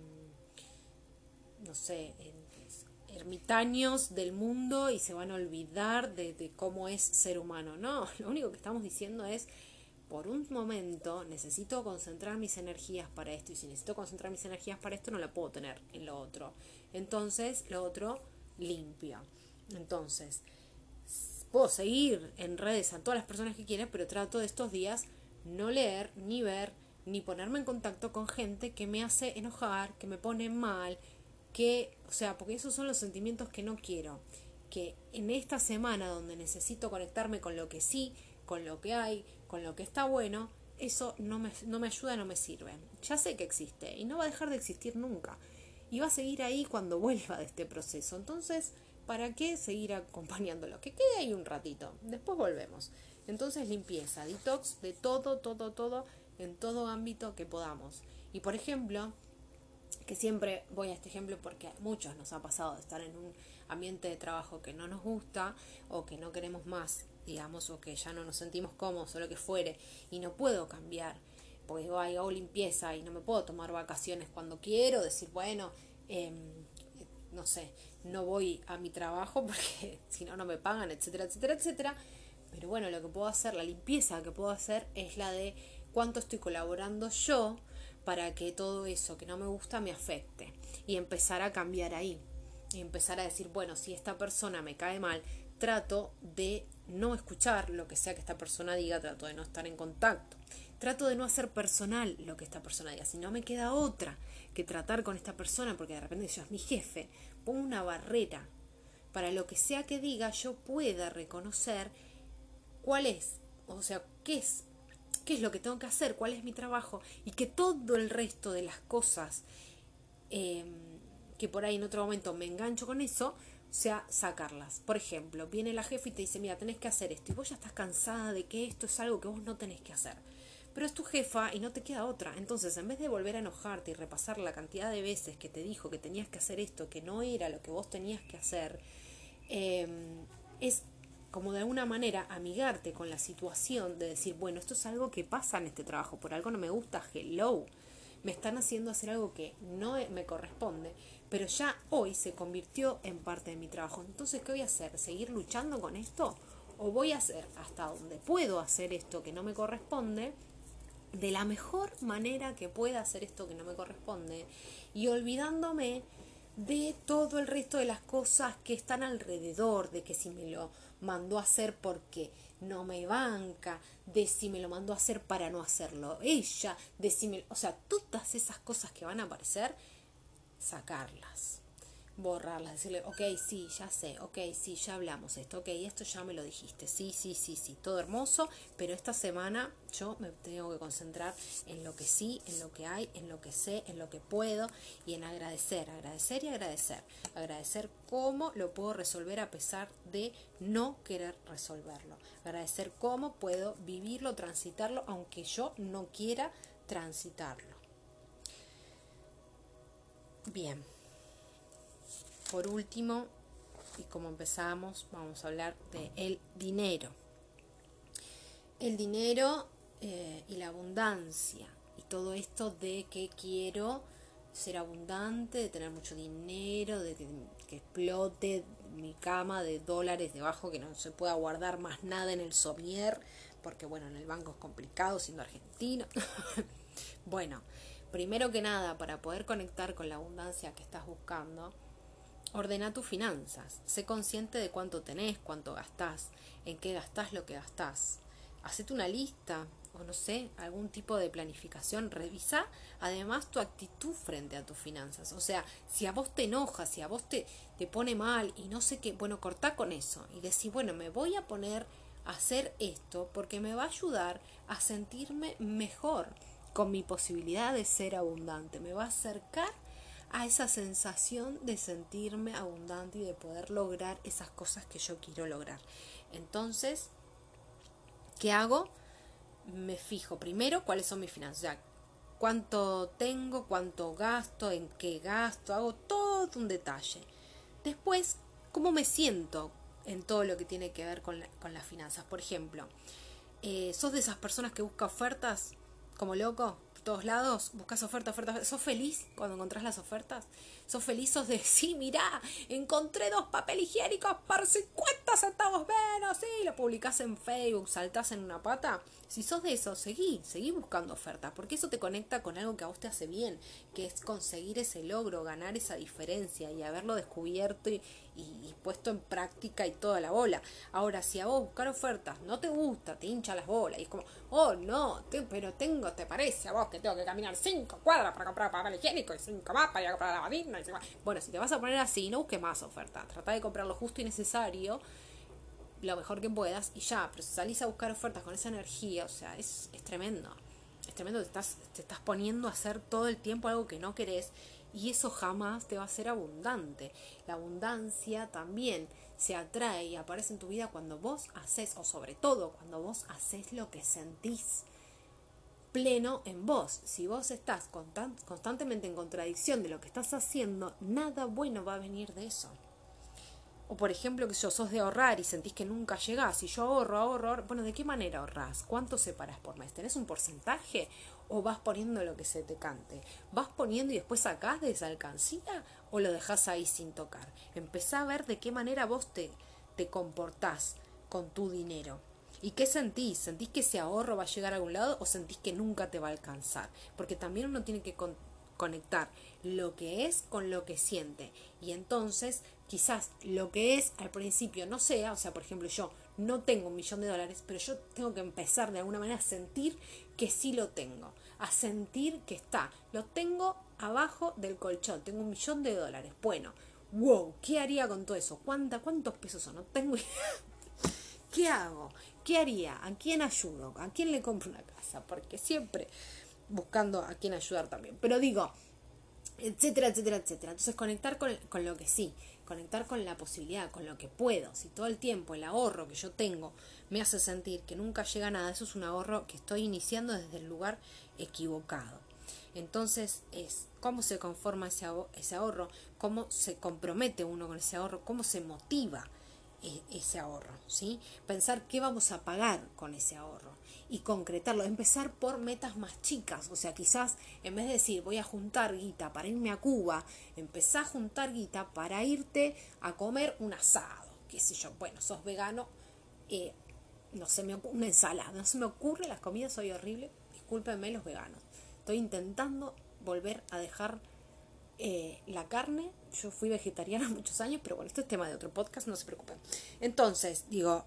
S1: no sé, en, ermitaños del mundo y se van a olvidar de, de cómo es ser humano. No, lo único que estamos diciendo es, por un momento necesito concentrar mis energías para esto, y si necesito concentrar mis energías para esto no la puedo tener en lo otro. Entonces, lo otro limpio. Entonces, puedo seguir en redes a todas las personas que quiera, pero trato de estos días no leer, ni ver, ni ponerme en contacto con gente que me hace enojar, que me pone mal, que, o sea, porque esos son los sentimientos que no quiero. Que en esta semana donde necesito conectarme con lo que sí, con lo que hay, con lo que está bueno, eso no me, no me ayuda, no me sirve. Ya sé que existe y no va a dejar de existir nunca. Y va a seguir ahí cuando vuelva de este proceso. Entonces, ¿para qué seguir acompañándolo? Que quede ahí un ratito. Después volvemos. Entonces, limpieza, detox de todo, todo, todo, en todo ámbito que podamos. Y por ejemplo, que siempre voy a este ejemplo porque a muchos nos ha pasado de estar en un ambiente de trabajo que no nos gusta o que no queremos más, digamos, o que ya no nos sentimos cómodos o lo que fuere, y no puedo cambiar, porque digo, ay, hago limpieza y no me puedo tomar vacaciones cuando quiero, decir, bueno, eh, no sé, no voy a mi trabajo porque si no, no me pagan, etcétera, etcétera, etcétera. Pero bueno, lo que puedo hacer, la limpieza que puedo hacer es la de cuánto estoy colaborando yo para que todo eso que no me gusta me afecte, y empezar a cambiar ahí, y empezar a decir, bueno, si esta persona me cae mal, trato de no escuchar lo que sea que esta persona diga, trato de no estar en contacto, trato de no hacer personal lo que esta persona diga. Si no me queda otra que tratar con esta persona, porque de repente yo es mi jefe, pongo una barrera para lo que sea que diga yo pueda reconocer cuál es, o sea, qué es qué es lo que tengo que hacer, cuál es mi trabajo, y que todo el resto de las cosas eh, que por ahí en otro momento me engancho con eso, o sea, sacarlas. Por ejemplo, viene la jefa y te dice, mira, tenés que hacer esto, y vos ya estás cansada de que esto es algo que vos no tenés que hacer, pero es tu jefa y no te queda otra. Entonces, en vez de volver a enojarte y repasar la cantidad de veces que te dijo que tenías que hacer esto, que no era lo que vos tenías que hacer, eh, es como de alguna manera amigarte con la situación de decir, bueno, esto es algo que pasa en este trabajo, por algo no me gusta, hello, me están haciendo hacer algo que no me corresponde, pero ya hoy se convirtió en parte de mi trabajo. Entonces, ¿qué voy a hacer? ¿Seguir luchando con esto? ¿O voy a hacer hasta donde puedo hacer esto que no me corresponde, de la mejor manera que pueda hacer esto que no me corresponde, y olvidándome de todo el resto de las cosas que están alrededor, de que si me lo mandó a hacer porque no me banca, de si me lo mandó a hacer para no hacerlo ella, de si me, o sea, todas esas cosas que van a aparecer, sacarlas, borrarlas, decirle, ok, sí, ya sé, ok, sí, ya hablamos esto, ok, esto ya me lo dijiste, sí, sí, sí, sí, todo hermoso, pero esta semana yo me tengo que concentrar en lo que sí, en lo que hay, en lo que sé, en lo que puedo, y en agradecer, agradecer y agradecer, agradecer cómo lo puedo resolver a pesar de no querer resolverlo, agradecer cómo puedo vivirlo, transitarlo, aunque yo no quiera transitarlo. Bien. Por último, y como empezamos, vamos a hablar de el dinero. El dinero eh, y la abundancia. Y todo esto de que quiero ser abundante, de tener mucho dinero, de que, que explote mi cama de dólares debajo, que no se pueda guardar más nada en el somier, porque bueno, en el banco es complicado siendo argentino. Bueno, primero que nada, para poder conectar con la abundancia que estás buscando, ordena tus finanzas, sé consciente de cuánto tenés, cuánto gastás, en qué gastás lo que gastás. Hacete una lista, o no sé, algún tipo de planificación. Revisa además tu actitud frente a tus finanzas. O sea, si a vos te enoja, si a vos te, te pone mal y no sé qué, bueno, cortá con eso y decís, bueno, me voy a poner a hacer esto porque me va a ayudar a sentirme mejor con mi posibilidad de ser abundante. Me va a acercar a esa sensación de sentirme abundante y de poder lograr esas cosas que yo quiero lograr. Entonces, ¿qué hago? Me fijo primero cuáles son mis finanzas, o sea, cuánto tengo, cuánto gasto, en qué gasto, hago todo un detalle. Después, cómo me siento en todo lo que tiene que ver con, la, con las finanzas. Por ejemplo, eh, ¿sos de esas personas que busca ofertas como loco? Por todos lados, buscas ofertas, ofertas. ¿Sos feliz cuando encontrás las ofertas? ¿Sos feliz? ¿Sos de, sí, mirá, encontré dos papel higiénicos por cincuenta centavos menos? Sí, lo publicás en Facebook, saltás en una pata. Si sos de eso, seguí, seguí buscando ofertas, porque eso te conecta con algo que a vos te hace bien, que es conseguir ese logro, ganar esa diferencia y haberlo descubierto y, y, y puesto en práctica y toda la bola. Ahora, si a vos buscar ofertas no te gusta, te hincha las bolas y es como, oh no, te, pero tengo, ¿te parece a vos que tengo que caminar cinco cuadras para comprar papel higiénico y cinco más para ir a comprar la lavadina? Bueno, si te vas a poner así, no busques más ofertas, trata de comprar lo justo y necesario, lo mejor que puedas y ya. Pero si salís a buscar ofertas con esa energía, o sea, es, es tremendo. Es tremendo, te estás, te estás poniendo a hacer todo el tiempo algo que no querés y eso jamás te va a ser abundante. La abundancia también se atrae y aparece en tu vida cuando vos haces, o sobre todo cuando vos haces lo que sentís pleno en vos. Si vos estás constant- constantemente en contradicción de lo que estás haciendo, nada bueno va a venir de eso. O por ejemplo, que yo sos de ahorrar y sentís que nunca llegás. Y yo ahorro, ahorro, ahorro. Bueno, ¿de qué manera ahorrás? ¿Cuánto separás por mes? ¿Tenés un porcentaje? ¿O vas poniendo lo que se te cante? ¿Vas poniendo y después sacás de esa alcancía? ¿O lo dejás ahí sin tocar? Empezá a ver de qué manera vos te, te comportás con tu dinero. ¿Y qué sentís? ¿Sentís que ese ahorro va a llegar a algún lado o sentís que nunca te va a alcanzar? Porque también uno tiene que con- conectar lo que es con lo que siente. Y entonces, quizás lo que es al principio no sea, o sea, por ejemplo, yo no tengo un millón de dólares, pero yo tengo que empezar de alguna manera a sentir que sí lo tengo, a sentir que está, lo tengo abajo del colchón, tengo un millón de dólares. Bueno, wow, ¿qué haría con todo eso? ¿Cuánta, cuántos pesos son? No tengo idea. ¿Qué hago? ¿Qué haría? ¿A quién ayudo? ¿A quién le compro una casa? Porque siempre buscando a quién ayudar también. Pero digo, etcétera, etcétera, etcétera. Entonces conectar con, con lo que sí, conectar con la posibilidad, con lo que puedo. Si todo el tiempo el ahorro que yo tengo me hace sentir que nunca llega nada, eso es un ahorro que estoy iniciando desde el lugar equivocado. Entonces es cómo se conforma ese ahorro, ese ahorro, cómo se compromete uno con ese ahorro, cómo se motiva ese ahorro, ¿sí? Pensar qué vamos a pagar con ese ahorro y concretarlo, empezar por metas más chicas, o sea, quizás en vez de decir voy a juntar guita para irme a Cuba, empezá a juntar guita para irte a comer un asado, qué sé yo, bueno, sos vegano, eh, no se me ocurre, una ensalada, no se me ocurre, las comidas soy horrible, discúlpenme los veganos, estoy intentando volver a dejar Eh, la carne. Yo fui vegetariana muchos años, pero bueno, esto es tema de otro podcast, no se preocupen. Entonces, digo,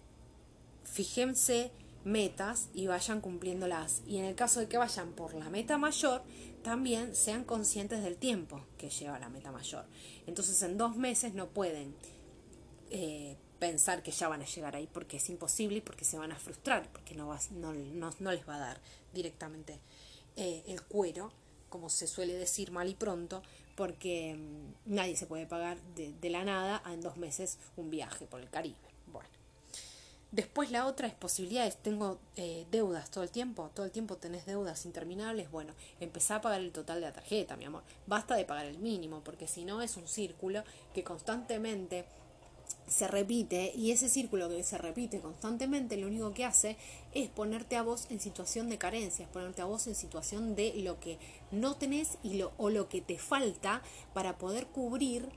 S1: fíjense metas y vayan cumpliéndolas. Y en el caso de que vayan por la meta mayor, también sean conscientes del tiempo que lleva la meta mayor. Entonces, en dos meses no pueden eh, pensar que ya van a llegar ahí, porque es imposible y porque se van a frustrar, porque no, va, no, no, no les va a dar directamente eh, el cuero, como se suele decir mal y pronto, porque mmm, nadie se puede pagar de, de la nada en dos meses un viaje por el Caribe. Bueno, después la otra es posibilidades. Tengo eh, deudas todo el tiempo, todo el tiempo tenés deudas interminables. Bueno, empezá a pagar el total de la tarjeta, mi amor. Basta de pagar el mínimo, porque si no es un círculo que constantemente se repite, y ese círculo que se repite constantemente lo único que hace es ponerte a vos en situación de carencia, es ponerte a vos en situación de lo que no tenés y lo, o lo que te falta para poder cubrir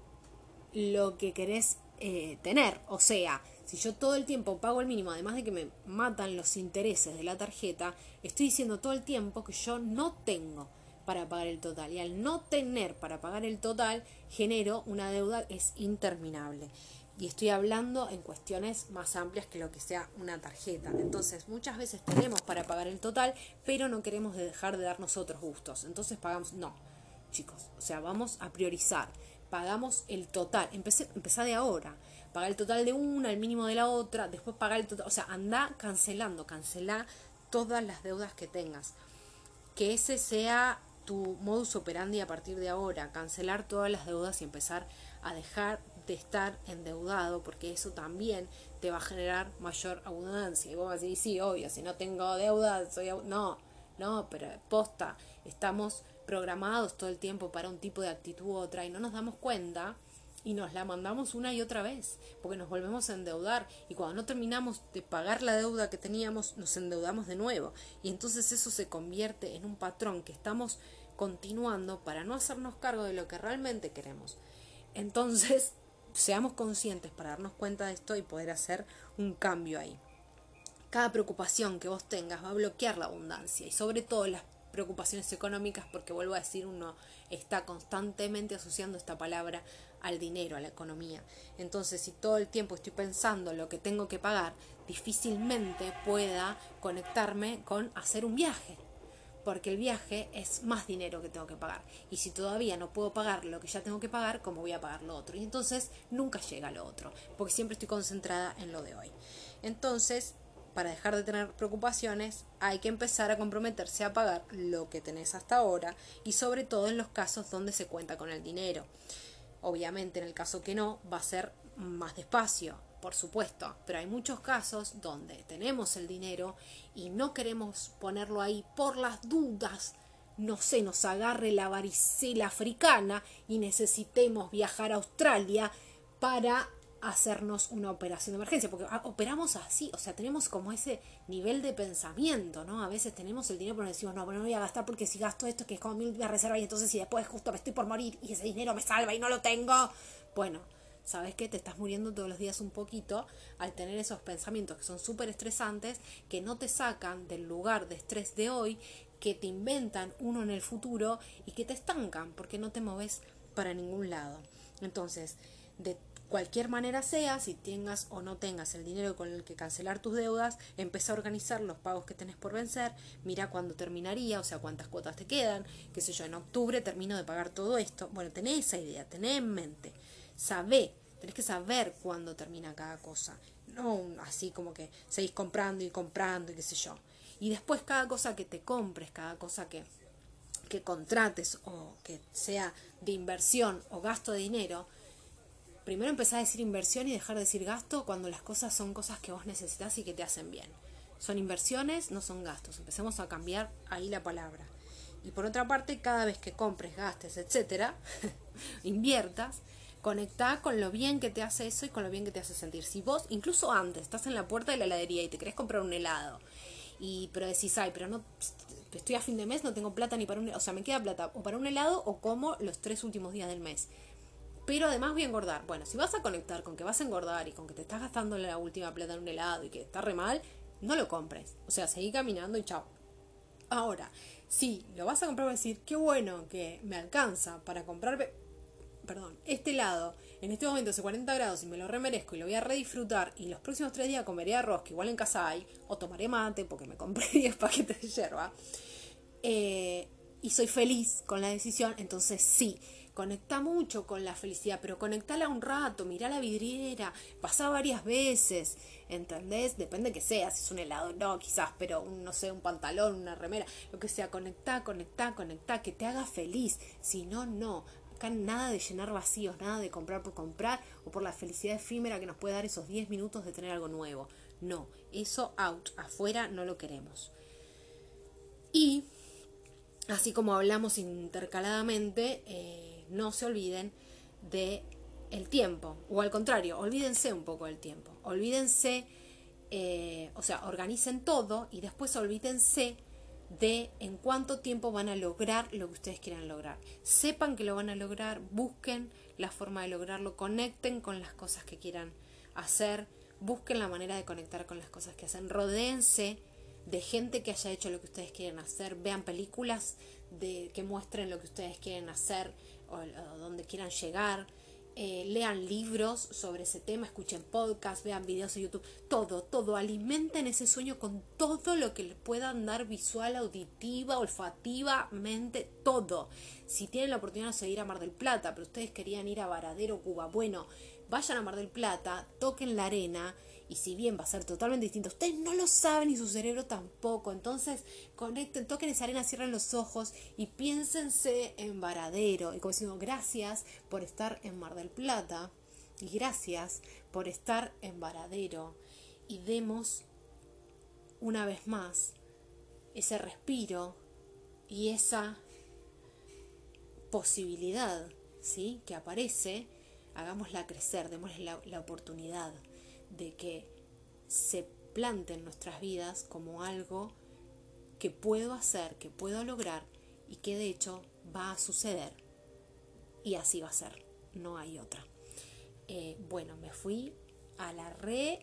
S1: lo que querés eh, tener. O sea, si yo todo el tiempo pago el mínimo, además de que me matan los intereses de la tarjeta, estoy diciendo todo el tiempo que yo no tengo, para pagar el total. Y al no tener para pagar el total, genero una deuda que es interminable. Y estoy hablando en cuestiones más amplias que lo que sea una tarjeta. Entonces, muchas veces tenemos para pagar el total, pero no queremos dejar de darnos otros gustos. Entonces pagamos, no, chicos, o sea, vamos a priorizar. Pagamos el total, empecé, empezá de ahora. Pagar el total de una, el mínimo de la otra, después pagar el total. O sea, anda cancelando, cancelá todas las deudas que tengas. Que ese sea tu modus operandi a partir de ahora, cancelar todas las deudas y empezar a dejar de estar endeudado, porque eso también te va a generar mayor abundancia. Y vos vas a decir, sí, obvio, si no tengo deuda, soy ab-". No, no, pero posta, estamos programados todo el tiempo para un tipo de actitud u otra y no nos damos cuenta y nos la mandamos una y otra vez, porque nos volvemos a endeudar y cuando no terminamos de pagar la deuda que teníamos, nos endeudamos de nuevo. Y entonces eso se convierte en un patrón que estamos continuando para no hacernos cargo de lo que realmente queremos. Entonces, seamos conscientes para darnos cuenta de esto y poder hacer un cambio ahí. Cada preocupación que vos tengas va a bloquear la abundancia y sobre todo las preocupaciones económicas, porque vuelvo a decir, uno está constantemente asociando esta palabra al dinero, a la economía. Entonces, si todo el tiempo estoy pensando lo que tengo que pagar, difícilmente pueda conectarme con hacer un viaje, porque el viaje es más dinero que tengo que pagar. Y si todavía no puedo pagar lo que ya tengo que pagar, ¿cómo voy a pagar lo otro? Y entonces nunca llega lo otro, porque siempre estoy concentrada en lo de hoy. Entonces, para dejar de tener preocupaciones, hay que empezar a comprometerse a pagar lo que tenés hasta ahora y sobre todo en los casos donde se cuenta con el dinero. Obviamente en el caso que no, va a ser más despacio, por supuesto, pero hay muchos casos donde tenemos el dinero y no queremos ponerlo ahí por las dudas, no sé, nos agarre la varicela africana y necesitemos viajar a Australia para hacernos una operación de emergencia, porque operamos así, o sea, tenemos como ese nivel de pensamiento, ¿no? A veces tenemos el dinero pero decimos, no, pero no voy a gastar porque si gasto esto que es como mi reserva y entonces si después justo me estoy por morir y ese dinero me salva y no lo tengo, bueno, ¿sabes qué? Te estás muriendo todos los días un poquito al tener esos pensamientos que son súper estresantes, que no te sacan del lugar de estrés de hoy, que te inventan uno en el futuro y que te estancan porque no te moves para ningún lado. Entonces, de cualquier manera sea, si tengas o no tengas el dinero con el que cancelar tus deudas, empezá a organizar los pagos que tenés por vencer, mira cuándo terminaría, o sea, cuántas cuotas te quedan, qué sé yo, en octubre termino de pagar todo esto. Bueno, tenés esa idea, tenés en mente, sabé, tenés que saber cuándo termina cada cosa, no así como que seguís comprando y comprando y qué sé yo. Y después cada cosa que te compres, cada cosa que, que contrates o que sea de inversión o gasto de dinero, primero empezar a decir inversión y dejar de decir gasto cuando las cosas son cosas que vos necesitas y que te hacen bien. Son inversiones, no son gastos. Empecemos a cambiar ahí la palabra. Y por otra parte, cada vez que compres, gastes, etcétera, inviertas, conectá con lo bien que te hace eso y con lo bien que te hace sentir. Si vos, incluso antes, estás en la puerta de la heladería y te querés comprar un helado, y pero decís, ay, pero no, estoy a fin de mes, no tengo plata ni para un, o sea, me queda plata o para un helado o como los tres últimos días del mes. Pero además voy a engordar. Bueno, si vas a conectar con que vas a engordar y con que te estás gastando la última plata en un helado y que está re mal, no lo compres. O sea, seguí caminando y chao. Ahora, si lo vas a comprar, vas a decir, qué bueno que me alcanza para comprarme, perdón, este helado en este momento hace cuarenta grados y me lo remerezco y lo voy a redisfrutar y los próximos tres días comeré arroz, que igual en casa hay, o tomaré mate porque me compré diez paquetes de yerba. Eh, y soy feliz con la decisión, entonces sí. Conecta mucho con la felicidad, pero conectala un rato, mirá la vidriera, pasá varias veces, ¿entendés? Depende que sea, si es un helado, no, quizás, pero un, no sé, un pantalón, una remera, lo que sea, conectá, conectá, conectá, que te haga feliz, si no, no. Acá nada de llenar vacíos, nada de comprar por comprar o por la felicidad efímera que nos puede dar esos diez minutos de tener algo nuevo. No, eso out, afuera no lo queremos. Y así como hablamos intercaladamente, eh, no se olviden de el tiempo, o al contrario, olvídense un poco del tiempo, olvídense, eh, o sea, organicen todo y después olvídense de en cuánto tiempo van a lograr lo que ustedes quieran lograr. Sepan que lo van a lograr, busquen la forma de lograrlo, conecten con las cosas que quieran hacer, busquen la manera de conectar con las cosas que hacen, rodéense de gente que haya hecho lo que ustedes quieren hacer, vean películas de, que muestren lo que ustedes quieren hacer o, o donde quieran llegar, eh, lean libros sobre ese tema, escuchen podcasts, vean videos de YouTube, todo, todo, alimenten ese sueño con todo lo que les puedan dar visual, auditiva, olfativa, mente, todo. Si tienen la oportunidad de ir a Mar del Plata, pero ustedes querían ir a Varadero, Cuba, bueno, vayan a Mar del Plata, toquen la arena, y si bien va a ser totalmente distinto, ustedes no lo saben y su cerebro tampoco, entonces conecten, toquen esa arena, cierren los ojos y piénsense en Varadero, y como decimos, gracias por estar en Mar del Plata, y gracias por estar en Varadero, y demos una vez más ese respiro y esa posibilidad, ¿sí?, que aparece, hagámosla crecer, démosle la, la oportunidad de que se plante en nuestras vidas como algo que puedo hacer, que puedo lograr y que de hecho va a suceder. Y así va a ser, no hay otra. Eh, bueno, me fui a la re...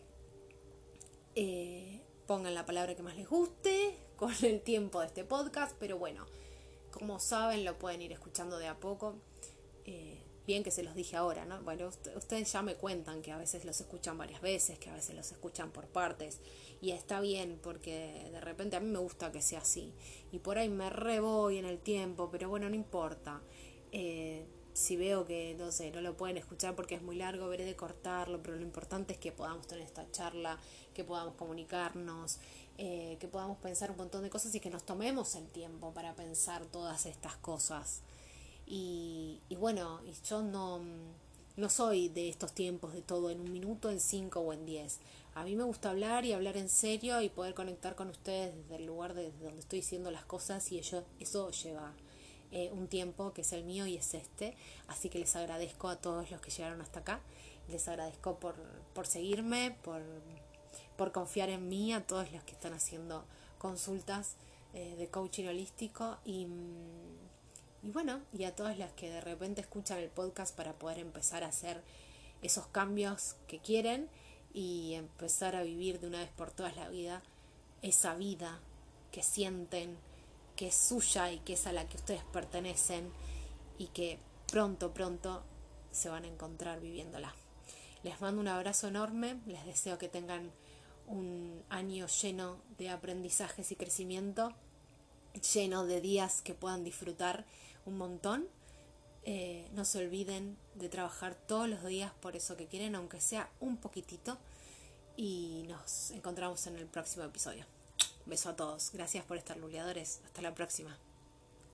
S1: Eh, pongan la palabra que más les guste con el tiempo de este podcast, pero bueno, como saben, lo pueden ir escuchando de a poco. Eh, bien que se los dije ahora, ¿no? Bueno, ust- ustedes ya me cuentan que a veces los escuchan varias veces, que a veces los escuchan por partes, y está bien, porque de repente a mí me gusta que sea así, y por ahí me re voy en el tiempo, pero bueno, no importa. Eh, si veo que, no sé, no lo pueden escuchar porque es muy largo, veré de cortarlo, pero lo importante es que podamos tener esta charla, que podamos comunicarnos, eh, que podamos pensar un montón de cosas y que nos tomemos el tiempo para pensar todas estas cosas. Y, y bueno, y yo no, no soy de estos tiempos de todo en un minuto, en cinco o en diez. A mí me gusta hablar y hablar en serio y poder conectar con ustedes desde el lugar de donde estoy diciendo las cosas, y ello, eso lleva eh, un tiempo que es el mío y es este. Así que les agradezco a todos los que llegaron hasta acá. Les agradezco por, por seguirme, por, por confiar en mí, a todos los que están haciendo consultas eh, de coaching holístico y... Y bueno, y a todas las que de repente escuchan el podcast para poder empezar a hacer esos cambios que quieren y empezar a vivir de una vez por todas la vida, esa vida que sienten, que es suya y que es a la que ustedes pertenecen y que pronto, pronto se van a encontrar viviéndola. Les mando un abrazo enorme, les deseo que tengan un año lleno de aprendizajes y crecimiento, lleno de días que puedan disfrutar un montón. Eh, no se olviden de trabajar todos los días por eso que quieren, aunque sea un poquitito, y nos encontramos en el próximo episodio. Beso a todos, gracias por estar luleadores, hasta la próxima.